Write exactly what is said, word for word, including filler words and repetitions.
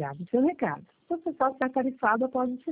grave seu recado. Você só está tarifado após o